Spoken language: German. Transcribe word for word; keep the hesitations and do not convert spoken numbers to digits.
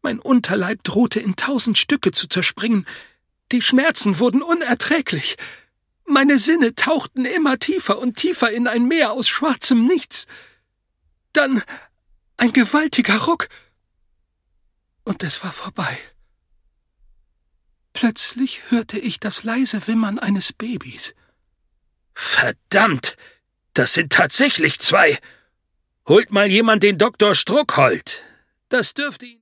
Mein Unterleib drohte in tausend Stücke zu zerspringen. Die Schmerzen wurden unerträglich. Meine Sinne tauchten immer tiefer und tiefer in ein Meer aus schwarzem Nichts. Dann ein gewaltiger Ruck, und es war vorbei. Plötzlich hörte ich das leise Wimmern eines Babys. »Verdammt, das sind tatsächlich zwei! Holt mal jemand den Doktor Struckholt. Das dürfte ihn